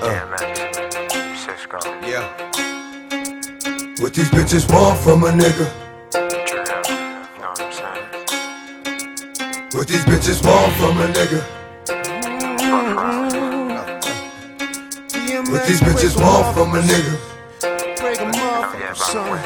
Yeah. What these bitches want from a nigga? What these bitches want from a nigga? What these bitches want from a nigga? Break 'em off, son.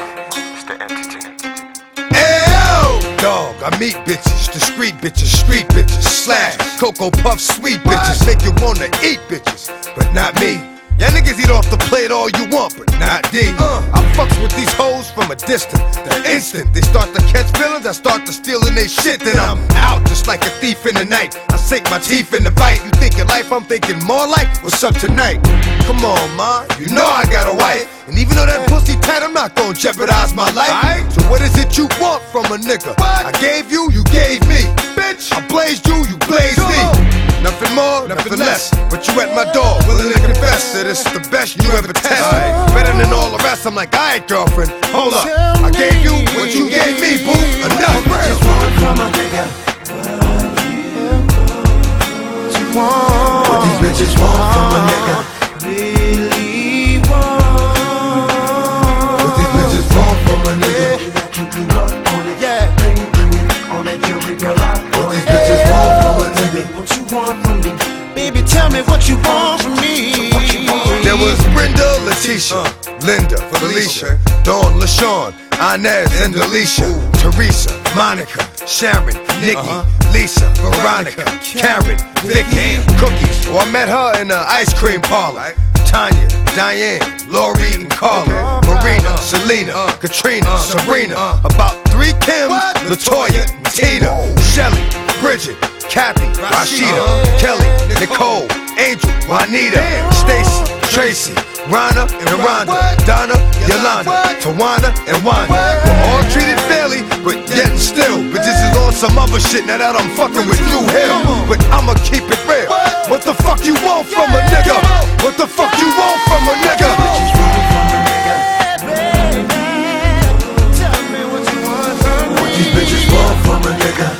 Dog, I meet bitches, the street bitches, slash, Cocoa Puff, sweet bitches, make you wanna eat bitches, but not me. Y'all niggas eat off the plate all you want, but not D. I fucks with these hoes from a distance. The instant they start to catch feelings, I start to stealing they shit. Then I'm out just like a thief in the night. I sink my teeth in the bite. You thinking life, I'm thinking more like what's up tonight. Come on, ma, you know I got a wife. And even though that pussy tight, I'm not gonna jeopardize my life. So what is it you want from a nigga? I gave you, you gave me. Bitch, I blazed you, you blazed me. Nothing more, nothing less. But you at my door, willing to confess that it's the best you ever test. Better than all the rest. I'm like, alright, girlfriend, hold up. I gave you what you gave me, boo. Enough. What you want from a nigga? What you want? What these bitches want from a nigga? Really want? What these bitches want from a nigga? Yeah. What these bitches want from a nigga? What you want from me? Baby, tell me what you want from me. There was Brenda, Leticia, Linda, Felicia, Dawn, LaShawn, Inez, and Alicia, Teresa, Monica, Sharon, Nikki, Lisa, Veronica, Karen, Vicky, Cookies. Oh, I met her in an ice cream parlor. Tanya, Diane, Lori, and Carla, Marina, Selena, Katrina, Serena. About 3 Kims, LaToya, Tina, Shelly, Bridget, Kathy, Rashida, Kelly, Nicole, Angel, Juanita, Stacy, Tracy, Rana and Rhonda, Donna, Yolanda, Tawana, and Wanda. We're all treated fairly, but yet still bitches is on some other shit now that I'm fucking with Blue Hill. But I'ma keep it real. What the fuck you want from a nigga? What the fuck you want from a nigga? What these bitches want from a nigga?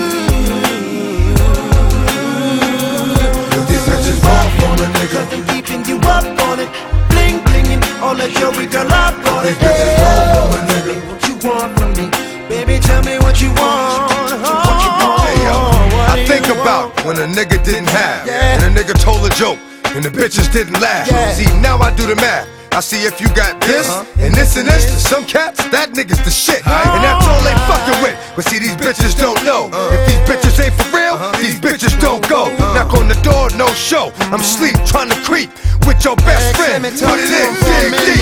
What these bitches want from a nigga? Keeping you up on it, bling blinging, all that jewelry, girl, up on What it. these bitches want from a nigga? What you want from me? Baby, tell me what you want. Hey yo, I think about when a nigga didn't have, and a nigga told a joke, and the bitches didn't laugh. See, now I do the math. I see if you got this, and this, and this. To some cats, that nigga's the shit, and that's all they fucking with. But see, these bitches don't know. If these bitches ain't for real, these bitches don't go. Knock on the door, no show. I'm asleep, trying to creep with your best friend. Put it in, dig deep.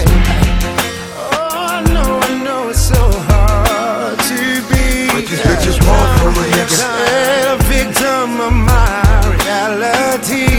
Oh, I know it's so hard to be. What these bitches want from a nigga? A victim of my reality.